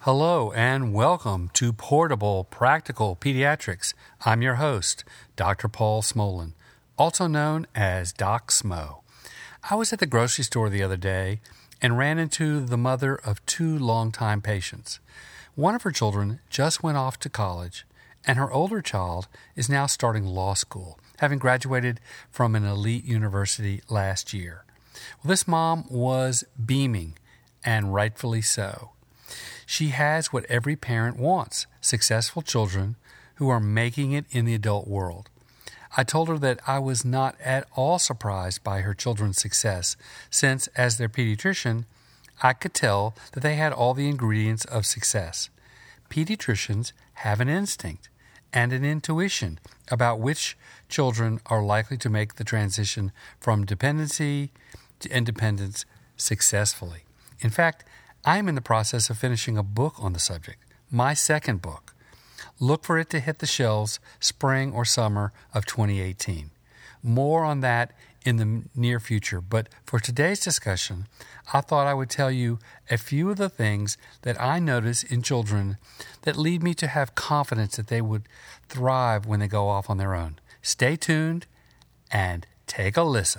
Hello and welcome to Portable Practical Pediatrics. I'm your host, Dr. Paul Smolin, also known as Doc Smo. I was at the grocery store the other day and ran into the mother of two longtime patients. One of her children just went off to college, and her older child is now starting law school, having graduated from an elite university last year. Well, this mom was beaming, and rightfully so. She has what every parent wants, successful children who are making it in the adult world. I told her that I was not at all surprised by her children's success, since, as their pediatrician, I could tell that they had all the ingredients of success. Pediatricians have an instinct and an intuition about which children are likely to make the transition from dependency to independence successfully. In fact, I am in the process of finishing a book on the subject, my second book. Look for it to hit the shelves spring or summer of 2018. More on that in the near future, but for today's discussion, I thought I would tell you a few of the things that I notice in children that lead me to have confidence that they would thrive when they go off on their own. Stay tuned and take a listen.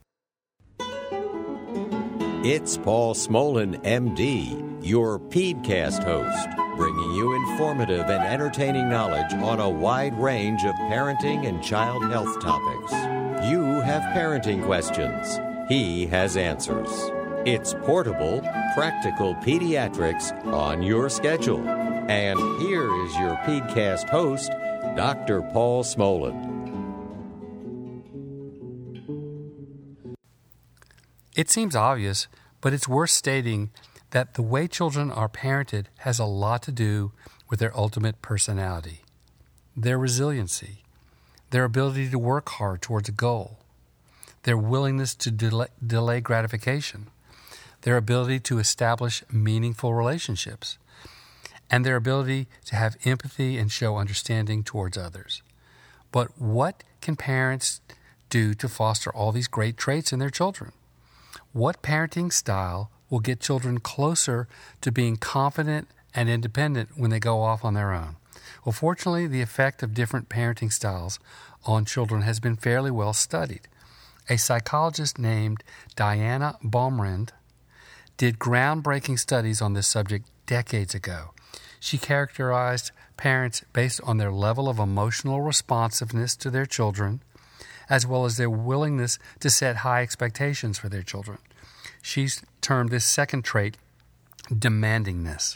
It's Paul Smolin, MD, your PEDcast host, bringing you informative and entertaining knowledge on a wide range of parenting and child health topics. You have parenting questions. He has answers. It's portable, practical pediatrics on your schedule. And here is your PEDcast host, Dr. Paul Smolin. It seems obvious, but it's worth stating that the way children are parented has a lot to do with their ultimate personality, their resiliency, their ability to work hard towards a goal, their willingness to delay gratification, their ability to establish meaningful relationships, and their ability to have empathy and show understanding towards others. But what can parents do to foster all these great traits in their children? What parenting style will get children closer to being confident and independent when they go off on their own? Well, fortunately, the effect of different parenting styles on children has been fairly well studied. A psychologist named Diana Baumrind did groundbreaking studies on this subject decades ago. She characterized parents based on their level of emotional responsiveness to their children, as well as their willingness to set high expectations for their children. She's termed this second trait demandingness.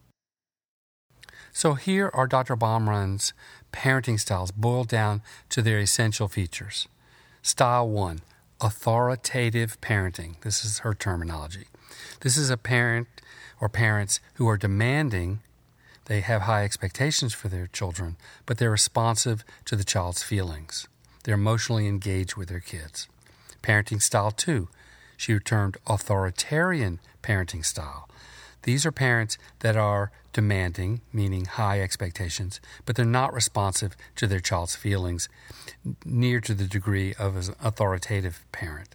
So here are Dr. Baumrind's parenting styles boiled down to their essential features. Style 1, authoritative parenting. This is her terminology. This is a parent or parents who are demanding. They have high expectations for their children, but they're responsive to the child's feelings. They're emotionally engaged with their kids. Parenting style 2, she termed authoritarian parenting style. These are parents that are demanding, meaning high expectations, but they're not responsive to their child's feelings, near to the degree of an authoritative parent.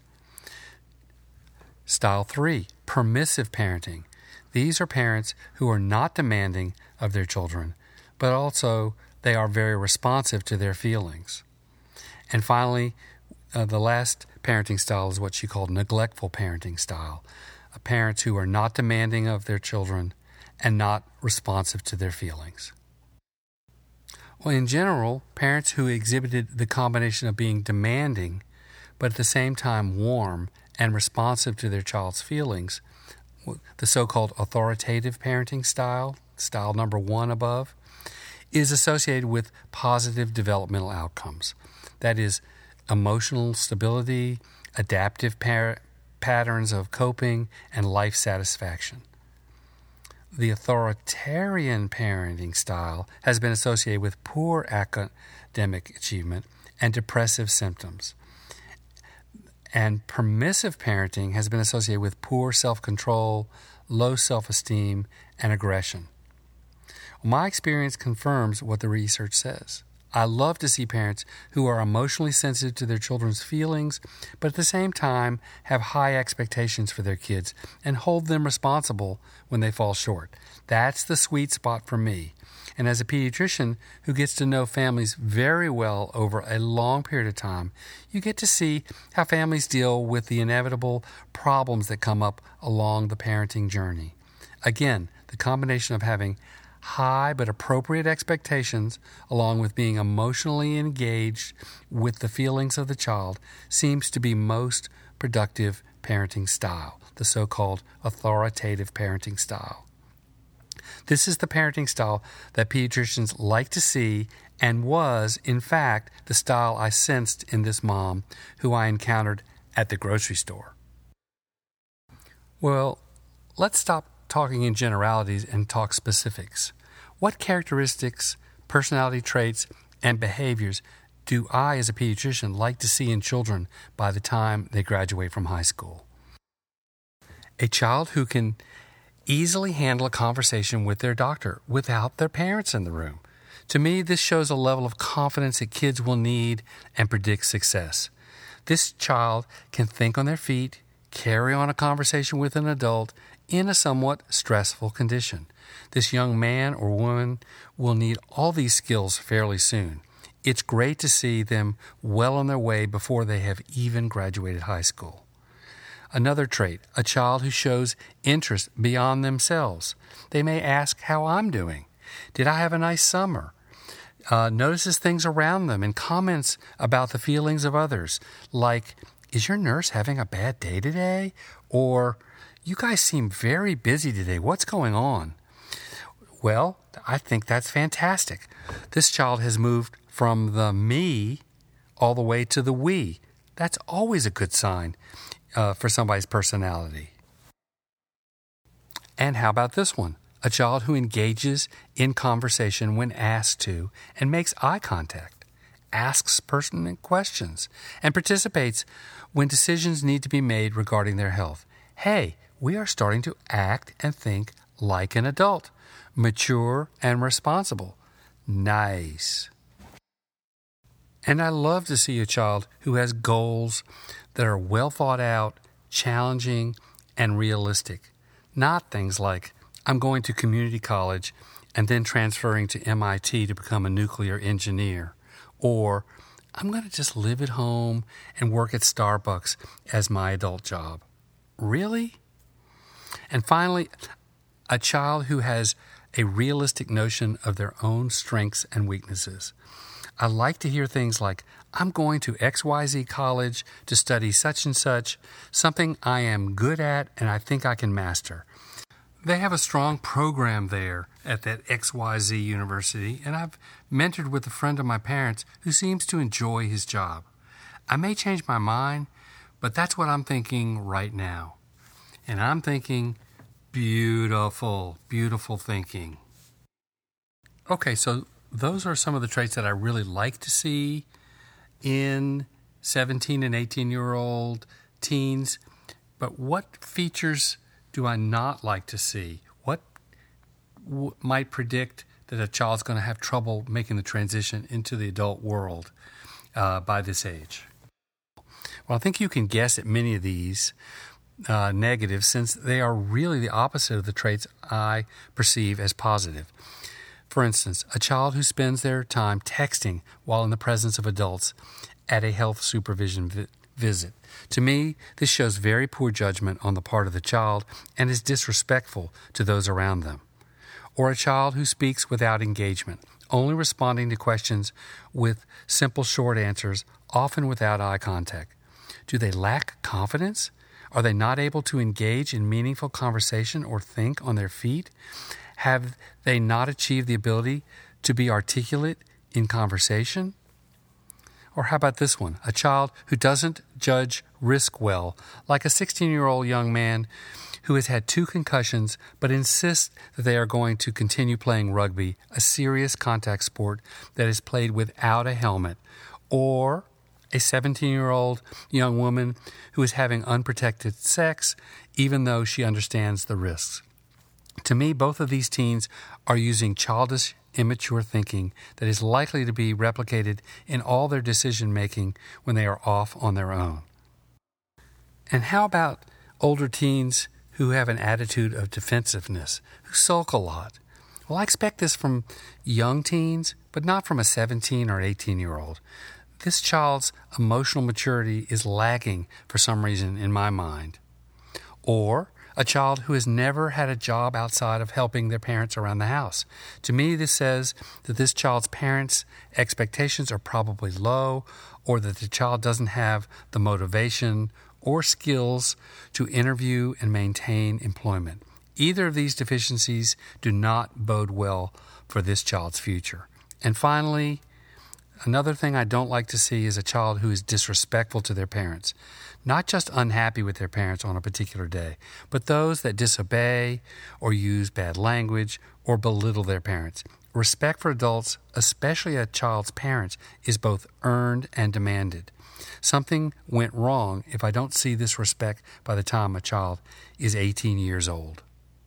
Style 3, permissive parenting. These are parents who are not demanding of their children, but also they are very responsive to their feelings. And finally, the last parenting style is what she called neglectful parenting style. Parents who are not demanding of their children and not responsive to their feelings. Well, in general, parents who exhibited the combination of being demanding, but at the same time warm and responsive to their child's feelings, the so-called authoritative parenting style, style number 1 above, is associated with positive developmental outcomes. That is, emotional stability, adaptive patterns of coping, and life satisfaction. The authoritarian parenting style has been associated with poor academic achievement and depressive symptoms. And permissive parenting has been associated with poor self-control, low self-esteem, and aggression. My experience confirms what the research says. I love to see parents who are emotionally sensitive to their children's feelings, but at the same time have high expectations for their kids and hold them responsible when they fall short. That's the sweet spot for me. And as a pediatrician who gets to know families very well over a long period of time, you get to see how families deal with the inevitable problems that come up along the parenting journey. Again, the combination of having high but appropriate expectations, along with being emotionally engaged with the feelings of the child, seems to be most productive parenting style, the so-called authoritative parenting style. This is the parenting style that pediatricians like to see and was, in fact, the style I sensed in this mom who I encountered at the grocery store. Well, let's stop talking in generalities and talk specifics. What characteristics, personality traits, and behaviors do I, as a pediatrician, like to see in children by the time they graduate from high school? A child who can easily handle a conversation with their doctor without their parents in the room. To me, this shows a level of confidence that kids will need and predict success. This child can think on their feet, carry on a conversation with an adult in a somewhat stressful condition. This young man or woman will need all these skills fairly soon. It's great to see them well on their way before they have even graduated high school. Another trait, a child who shows interest beyond themselves. They may ask how I'm doing. Did I have a nice summer? Notices things around them and comments about the feelings of others, like, is your nurse having a bad day today? Or, you guys seem very busy today. What's going on? Well, I think that's fantastic. This child has moved from the me all the way to the we. That's always a good sign for somebody's personality. And how about this one? A child who engages in conversation when asked to and makes eye contact, asks pertinent questions, and participates when decisions need to be made regarding their health. Hey, we are starting to act and think like an adult, mature and responsible. Nice. And I love to see a child who has goals that are well thought out, challenging, and realistic. Not things like, I'm going to community college and then transferring to MIT to become a nuclear engineer. Or, I'm going to just live at home and work at Starbucks as my adult job. Really? And finally, a child who has a realistic notion of their own strengths and weaknesses. I like to hear things like, I'm going to XYZ college to study such and such, something I am good at and I think I can master. They have a strong program there at that XYZ university, and I've mentored with a friend of my parents who seems to enjoy his job. I may change my mind, but that's what I'm thinking right now. And I'm thinking, beautiful, beautiful thinking. Okay, so those are some of the traits that I really like to see in 17 and 18-year-old teens. But what features do I not like to see? What might predict that a child's going to have trouble making the transition into the adult world by this age? Well, I think you can guess at many of these negatives, since they are really the opposite of the traits I perceive as positive. For instance, a child who spends their time texting while in the presence of adults at a health supervision visit. To me, this shows very poor judgment on the part of the child and is disrespectful to those around them. Or a child who speaks without engagement, only responding to questions with simple short answers, often without eye contact. Do they lack confidence? Are they not able to engage in meaningful conversation or think on their feet? Have they not achieved the ability to be articulate in conversation? Or how about this one? A child who doesn't judge risk well, like a 16-year-old young man who has had 2 concussions but insists that they are going to continue playing rugby, a serious contact sport that is played without a helmet. Or a 17-year-old young woman who is having unprotected sex even though she understands the risks. To me, both of these teens are using childish, immature thinking that is likely to be replicated in all their decision-making when they are off on their own. And how about older teens who have an attitude of defensiveness, who sulk a lot? Well, I expect this from young teens, but not from a 17 or 18-year-old. This child's emotional maturity is lagging for some reason in my mind. Or a child who has never had a job outside of helping their parents around the house. To me, this says that this child's parents' expectations are probably low, or that the child doesn't have the motivation or skills to interview and maintain employment. Either of these deficiencies do not bode well for this child's future. And finally, another thing I don't like to see is a child who is disrespectful to their parents. Not just unhappy with their parents on a particular day, but those that disobey or use bad language or belittle their parents. Respect for adults, especially a child's parents, is both earned and demanded. Something went wrong if I don't see this respect by the time a child is 18 years old.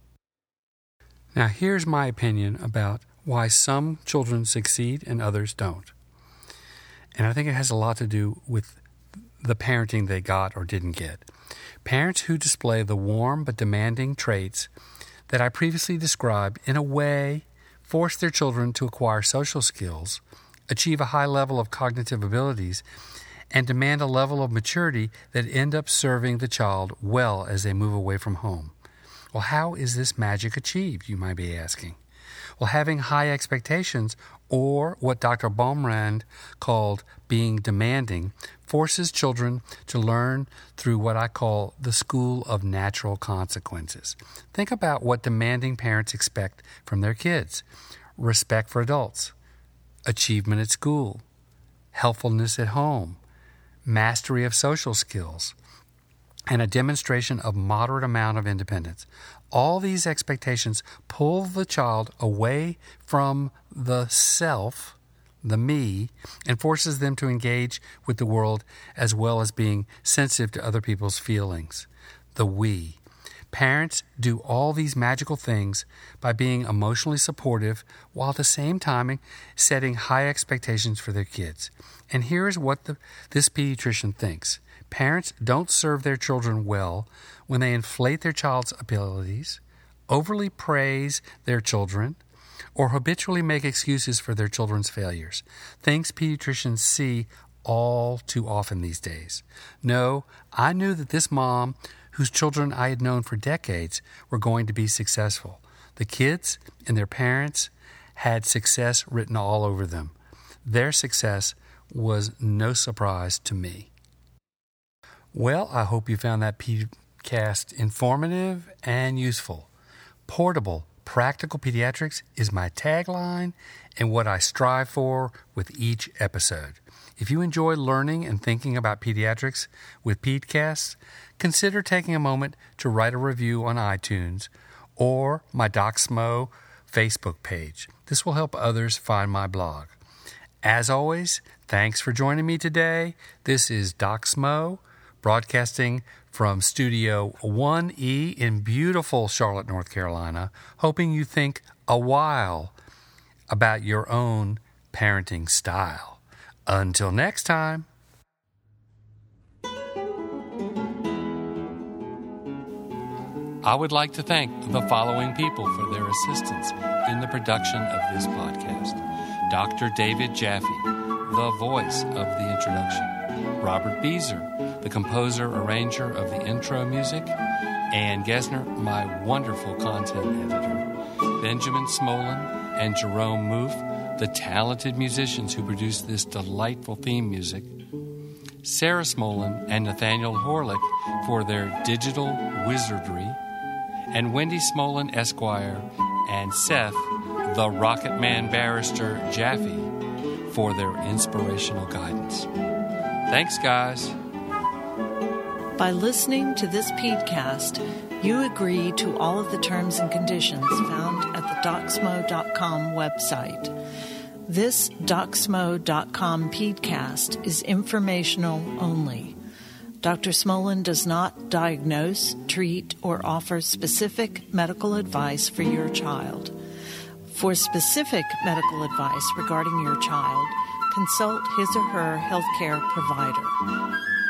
Now, here's my opinion about why some children succeed and others don't. And I think it has a lot to do with the parenting they got or didn't get. Parents who display the warm but demanding traits that I previously described, in a way, force their children to acquire social skills, achieve a high level of cognitive abilities, and demand a level of maturity that end up serving the child well as they move away from home. Well, how is this magic achieved, you might be asking? Well, having high expectations, or what Dr. Baumrand called being demanding, forces children to learn through what I call the school of natural consequences. Think about what demanding parents expect from their kids: respect for adults, achievement at school, helpfulness at home, mastery of social skills, and a demonstration of moderate amount of independence. All these expectations pull the child away from the self, the me, and forces them to engage with the world as well as being sensitive to other people's feelings, the we. Parents do all these magical things by being emotionally supportive while at the same time setting high expectations for their kids. And here's what this pediatrician thinks. Parents don't serve their children well when they inflate their child's abilities, overly praise their children, or habitually make excuses for their children's failures. Things pediatricians see all too often these days. No, I knew that this mom, whose children I had known for decades, were going to be successful. The kids and their parents had success written all over them. Their success was no surprise to me. Well, I hope you found that podcast informative and useful. Portable, practical pediatrics is my tagline and what I strive for with each episode. If you enjoy learning and thinking about pediatrics with Pedcasts, consider taking a moment to write a review on iTunes or my Doc Smo Facebook page. This will help others find my blog. As always, thanks for joining me today. This is Doc Smo, broadcasting from Studio 1E in beautiful Charlotte, North Carolina, hoping you think a while about your own parenting style. Until next time. I would like to thank the following people for their assistance in the production of this podcast. Dr. David Jaffe, the voice of the introduction. Robert Beezer, the composer-arranger of the intro music. Ann Gesner, my wonderful content editor. Benjamin Smolin and Jerome Moof, the talented musicians who produced this delightful theme music. Sarah Smolin and Nathaniel Horlick for their digital wizardry. And Wendy Smolin, Esquire, and Seth, the Rocket Man Barrister Jaffe, for their inspirational guidance. Thanks, guys. By listening to this podcast, you agree to all of the terms and conditions found at the DocSmo.com website. This DocSmo.com podcast is informational only. Dr. Smolin does not diagnose, treat, or offer specific medical advice for your child. For specific medical advice regarding your child, consult his or her healthcare provider.